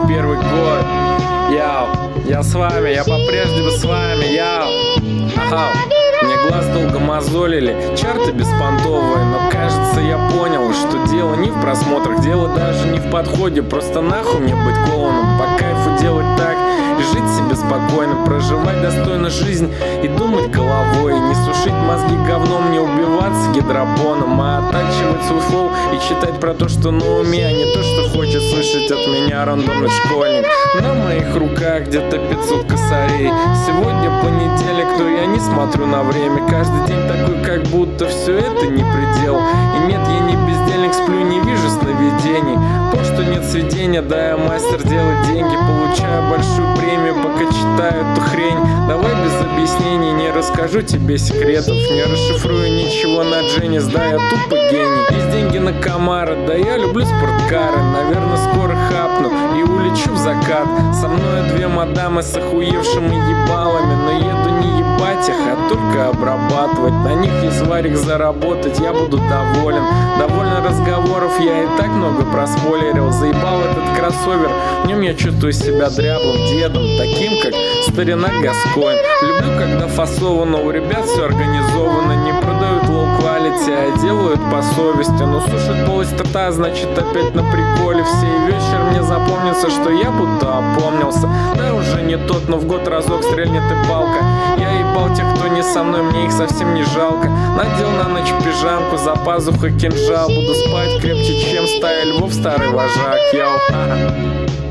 21 год. Я с вами, я по-прежнему с вами, Ага. Мне глаз долго мозолили, чарты беспонтовые, но кажется я понял, что дело не в просмотрах, дело даже не в подходе. Просто нахуй мне быть клоуном, по кайфу делать так и жить себе спокойно, проживать достойно жизнь и думать головой, не сушить мозги говном, не убиваться гидробоном, а оттачивать свой флоу и читать про то, что на уме, а не то, что хочет слышать от меня рандомный школьник. На моих руках где-то 500 косарей. Сегодня понедельник, но я не смотрю на время. Каждый день такой, как будто все это не предел. И нет, я не бездельник, сплю, не вижу сновидений. То, что нет сведения, да, я мастер делать деньги. Получаю большую премию, пока читаю эту хрень. Давай без объяснений, не расскажу тебе секретов, не расшифрую ничего на Дженнис, да, я тупо гений. Есть деньги на комара, да я люблю спорткары. Наверное, скоро хапну и улечу в закат. Со мной две мадамы с охуевшими ебалами, но еду не ебать их, а только обрабатывать. На них есть варик заработать, я буду доволен. Довольно разговоров, я и так много проспойлерил. Заебал этот кроссовер, в нем я чувствую себя дряблым дедом, таким как старина Гасконь. Люблю, когда фасовано, у ребят все организовано. Не продают low quality, а делают по совести. Но сушат полость рта, значит опять на приколе все. И вечер мне запомнится, что я будто опомнился. Да, уже не тот, но в год разок стрельнет и палка. Я ебал тех, кто не со мной, мне их совсем не жалко. Надел на ночь пижамку, за пазухой кинжал. Буду спать крепче, чем стая львов, старый вожак, йоу.